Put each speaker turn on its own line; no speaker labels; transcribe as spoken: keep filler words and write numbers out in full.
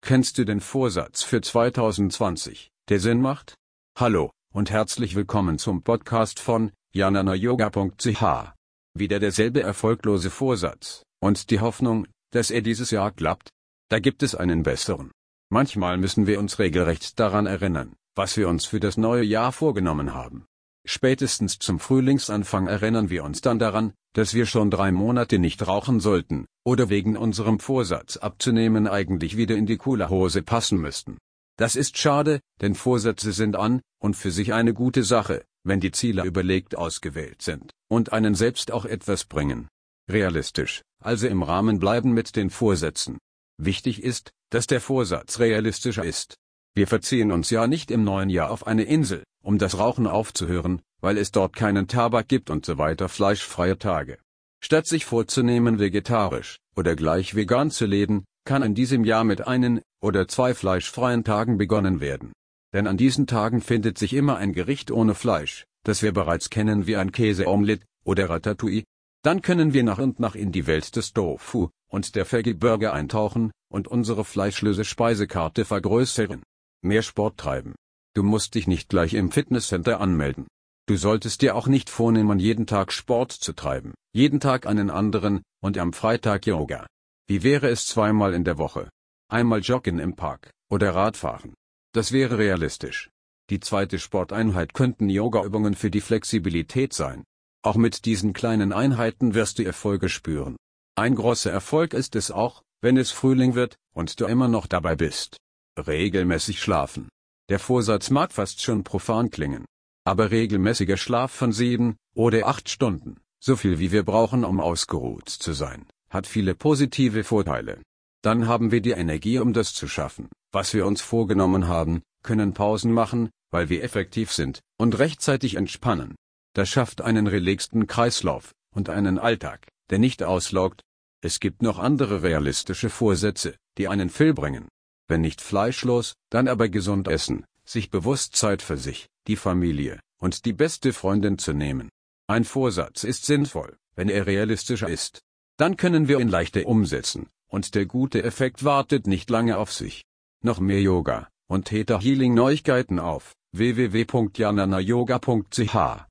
Kennst du den Vorsatz für zweitausendzwanzig, der Sinn macht? Hallo und herzlich willkommen zum Podcast von janana yoga punkt c h. Wieder derselbe erfolglose Vorsatz und die Hoffnung, dass er dieses Jahr klappt? Da gibt es einen besseren. Manchmal müssen wir uns regelrecht daran erinnern, was wir uns für das neue Jahr vorgenommen haben. Spätestens zum Frühlingsanfang erinnern wir uns dann daran, dass wir schon drei Monate nicht rauchen sollten, oder wegen unserem Vorsatz abzunehmen eigentlich wieder in die coole Hose passen müssten. Das ist schade, denn Vorsätze sind an und für sich eine gute Sache, wenn die Ziele überlegt ausgewählt sind und einen selbst auch etwas bringen. Realistisch, also im Rahmen bleiben mit den Vorsätzen. Wichtig ist, dass der Vorsatz realistischer ist. Wir verziehen uns ja nicht im neuen Jahr auf eine Insel, um das Rauchen aufzuhören, weil es dort keinen Tabak gibt und so weiter, fleischfreie Tage. Statt sich vorzunehmen, vegetarisch oder gleich vegan zu leben, kann in diesem Jahr mit einen oder zwei fleischfreien Tagen begonnen werden. Denn an diesen Tagen findet sich immer ein Gericht ohne Fleisch, das wir bereits kennen wie ein Käseomelett oder Ratatouille. Dann können wir nach und nach in die Welt des Tofu und der Veggie Burger eintauchen und unsere fleischlose Speisekarte vergrößern. Mehr Sport treiben. Du musst dich nicht gleich im Fitnesscenter anmelden. Du solltest dir auch nicht vornehmen, jeden Tag Sport zu treiben, jeden Tag einen anderen und am Freitag Yoga. Wie wäre es zweimal in der Woche? Einmal joggen im Park oder Radfahren. Das wäre realistisch. Die zweite Sporteinheit könnten Yoga-Übungen für die Flexibilität sein. Auch mit diesen kleinen Einheiten wirst du Erfolge spüren. Ein großer Erfolg ist es auch, wenn es Frühling wird und du immer noch dabei bist. Regelmäßig schlafen. Der Vorsatz mag fast schon profan klingen. Aber regelmäßiger Schlaf von sieben oder acht Stunden, so viel wie wir brauchen, um ausgeruht zu sein, hat viele positive Vorteile. Dann haben wir die Energie, um das zu schaffen, was wir uns vorgenommen haben, können Pausen machen, weil wir effektiv sind, und rechtzeitig entspannen. Das schafft einen relaxten Kreislauf und einen Alltag, der nicht auslaugt. Es gibt noch andere realistische Vorsätze, die einen Fill bringen. Wenn nicht fleischlos, dann aber gesund essen, sich bewusst Zeit für sich, die Familie und die beste Freundin zu nehmen. Ein Vorsatz ist sinnvoll, wenn er realistischer ist. Dann können wir ihn leichter umsetzen, und der gute Effekt wartet nicht lange auf sich. Noch mehr Yoga und Theta Healing Neuigkeiten auf w w w punkt janana yoga punkt c h.